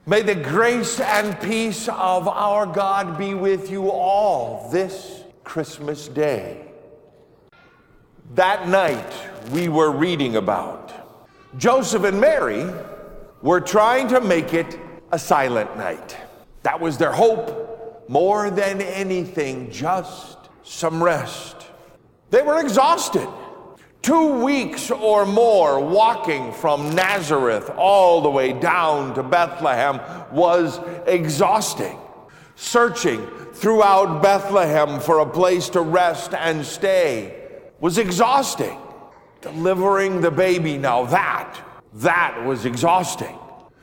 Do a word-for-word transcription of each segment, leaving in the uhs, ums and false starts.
May the grace and peace of our God be with you all this Christmas Day. That night we were reading about, Joseph and Mary were trying to make it a silent night. That was their hope, more than anything, just some rest. They were exhausted. Two weeks or more walking from Nazareth all the way down to Bethlehem was exhausting. Searching throughout Bethlehem for a place to rest and stay was exhausting. Delivering the baby, now that, that was exhausting.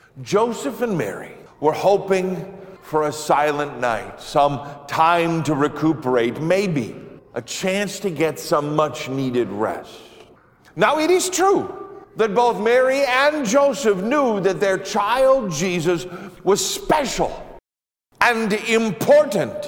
Joseph and Mary were hoping for a silent night, some time to recuperate, maybe a chance to get some much needed rest. Now, it is true that both Mary and Joseph knew that their child Jesus was special and important,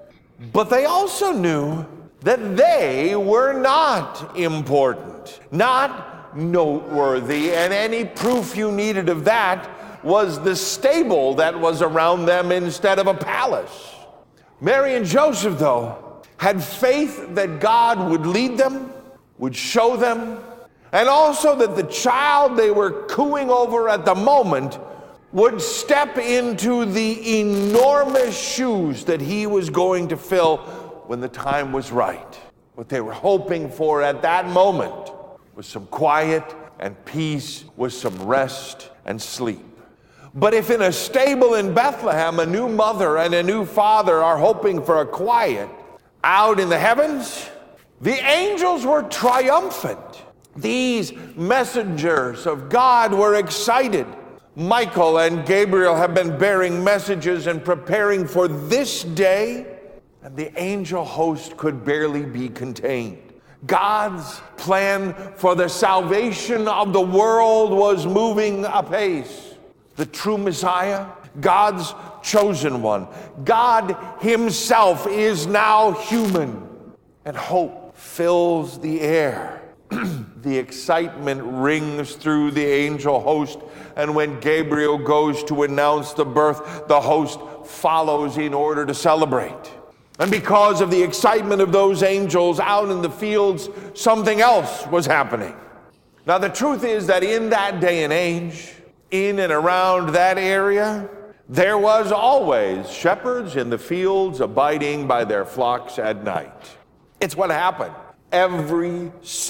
but they also knew that they were not important, not noteworthy, and any proof you needed of that was the stable that was around them instead of a palace. Mary and Joseph, though, had faith that God would lead them, would show them, and also that the child they were cooing over at the moment would step into the enormous shoes that he was going to fill when the time was right. What they were hoping for at that moment was some quiet and peace, was some rest and sleep. But if in a stable in Bethlehem, a new mother and a new father are hoping for a quiet, out in the heavens, the angels were triumphant. These messengers of God were excited. Michael and Gabriel have been bearing messages and preparing for this day, and the angel host could barely be contained. God's plan for the salvation of the world was moving apace. The true Messiah, God's chosen one, God himself is now human, and hope fills the air. The excitement rings through the angel host, and when Gabriel goes to announce the birth, the host follows in order to celebrate. And because of the excitement of those angels out in the fields, something else was happening. Now, the truth is that in that day and age, in and around that area, there was always shepherds in the fields abiding by their flocks at night. It's what happened every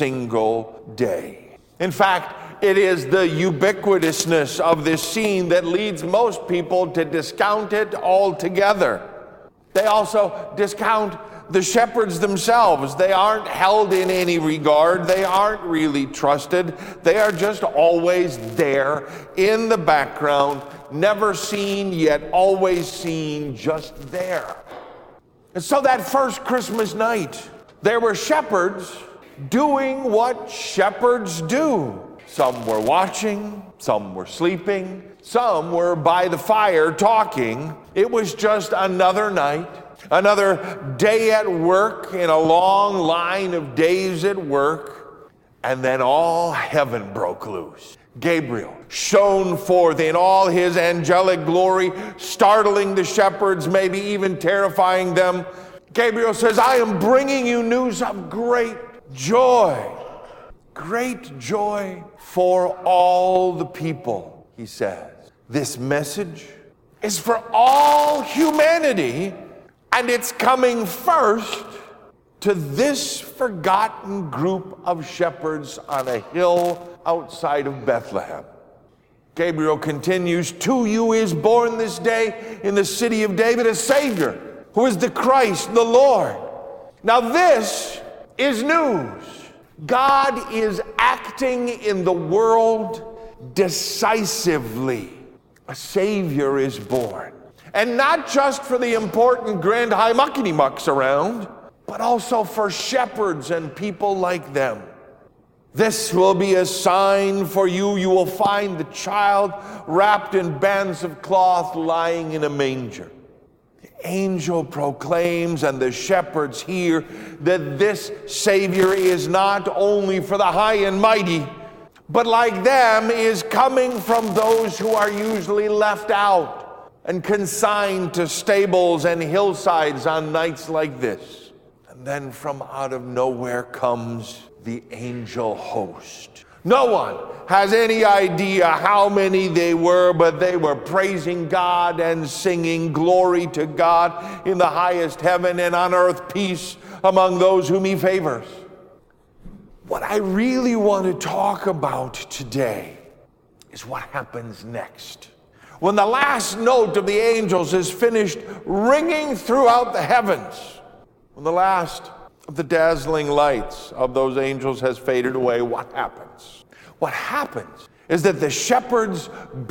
single day. In fact, it is the ubiquitousness of this scene that leads most people to discount it altogether. They also discount the shepherds themselves. They aren't held in any regard. They aren't really trusted. They are just always there in the background, never seen yet always seen, just there. And so that first Christmas night, there were shepherds doing what shepherds do. Some were watching, some were sleeping, some were by the fire talking. It was just another night, another day at work in a long line of days at work, and then all heaven broke loose. Gabriel shone forth in all his angelic glory, startling the shepherds, maybe even terrifying them. Gabriel says, I am bringing you news of great joy. Great joy for all the people, he says. This message is for all humanity, and it's coming first to this forgotten group of shepherds on a hill outside of Bethlehem. Gabriel continues, to you is born this day in the city of David a Savior, who is the Christ, the Lord. Now this is news. God is acting in the world decisively. A Savior is born. And not just for the important grand high muckety mucks around, but also for shepherds and people like them. This will be a sign for you. You will find the child wrapped in bands of cloth lying in a manger. Angel proclaims and the shepherds hear that this Savior is not only for the high and mighty, but like them is coming from those who are usually left out and consigned to stables and hillsides on nights like this. And then from out of nowhere comes the angel host. No one has any idea how many they were, but they were praising God and singing glory to God in the highest heaven, and on earth peace among those whom he favors. What I really want to talk about today is what happens next. When the last note of the angels is finished ringing throughout the heavens, when the last of the dazzling lights of those angels has faded away, what happens? What happens is that the shepherds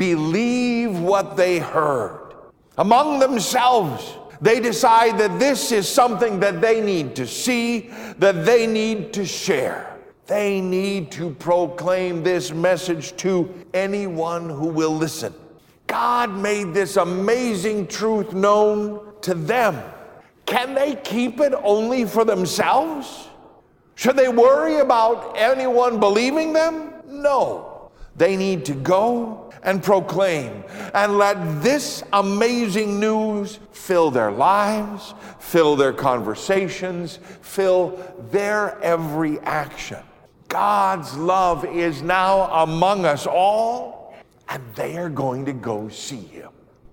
believe what they heard. Among themselves, they decide that this is something that they need to see, that they need to share. They need to proclaim this message to anyone who will listen. God made this amazing truth known to them. Can they keep it only for themselves? Should they worry about anyone believing them? No. They need to go and proclaim and let this amazing news fill their lives, fill their conversations, fill their every action. God's love is now among us all, and they are going to go see him.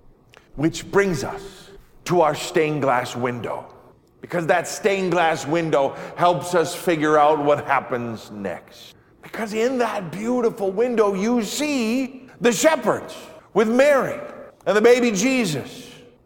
Which brings us to our stained glass window, because that stained glass window helps us figure out what happens next. Because in that beautiful window, you see the shepherds with Mary and the baby Jesus.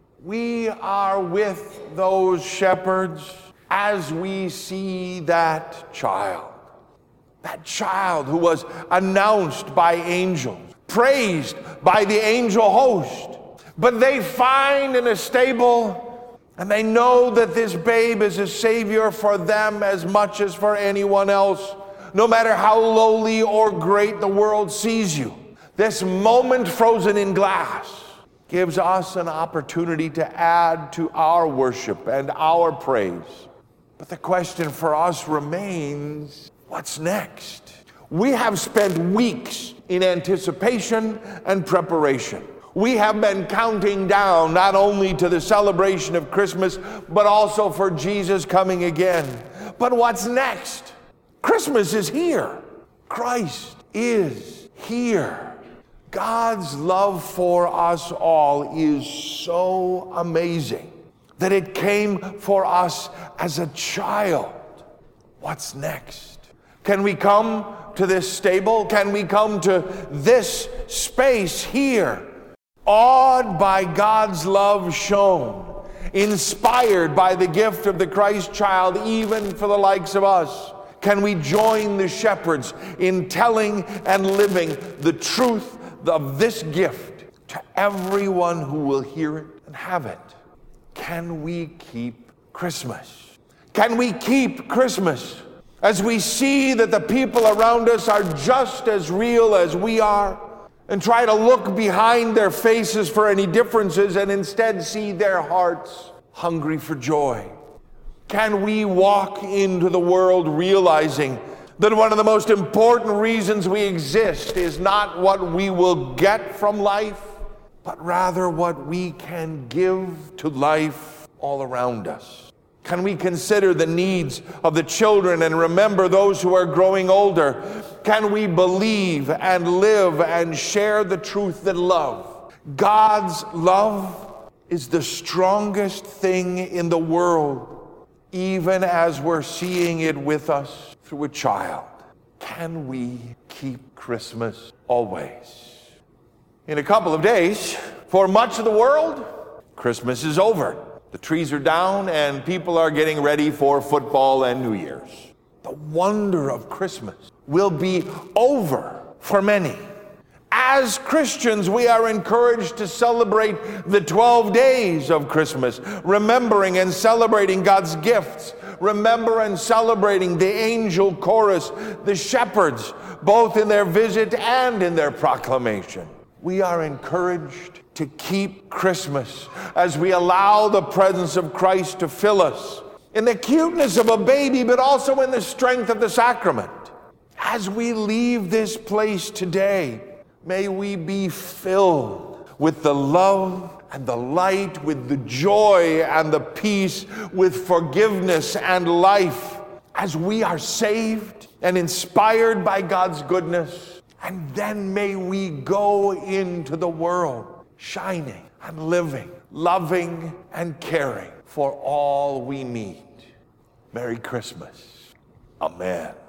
We are with those shepherds as we see that child. That child who was announced by angels, praised by the angel host. But they find in a stable, and they know that this babe is a savior for them as much as for anyone else. No matter how lowly or great the world sees you, this moment frozen in glass gives us an opportunity to add to our worship and our praise. But the question for us remains, what's next? We have spent weeks in anticipation and preparation. We have been counting down not only to the celebration of Christmas, but also for Jesus coming again. But what's next? Christmas is here. Christ is here. God's love for us all is so amazing that it came for us as a child. What's next? Can we come to this stable? Can we come to this space here, awed by God's love shown, inspired by the gift of the Christ child, even for the likes of us? Can we join the shepherds in telling and living the truth of this gift to everyone who will hear it and have it? Can we keep Christmas? Can we keep Christmas as we see that the people around us are just as real as we are, and try to look behind their faces for any differences and instead see their hearts hungry for joy? Can we walk into the world realizing that one of the most important reasons we exist is not what we will get from life, but rather what we can give to life all around us? Can we consider the needs of the children and remember those who are growing older? Can we believe and live and share the truth that love, God's love, is the strongest thing in the world, even as we're seeing it with us through a child? Can we keep Christmas always? In a couple of days, for much of the world, Christmas is over. The trees are down and people are getting ready for football and New Year's. The wonder of Christmas will be over for many. As Christians, we are encouraged to celebrate the twelve days of Christmas, remembering and celebrating God's gifts, remember and celebrating the angel chorus, the shepherds, both in their visit and in their proclamation. We are encouraged to keep Christmas as we allow the presence of Christ to fill us in the cuteness of a baby, but also in the strength of the sacrament. as we leave this place today, may we be filled with the love and the light, with the joy and the peace, with forgiveness and life, as we are saved and inspired by God's goodness. And then may we go into the world shining and living, loving and caring for all we meet. Merry Christmas. Amen.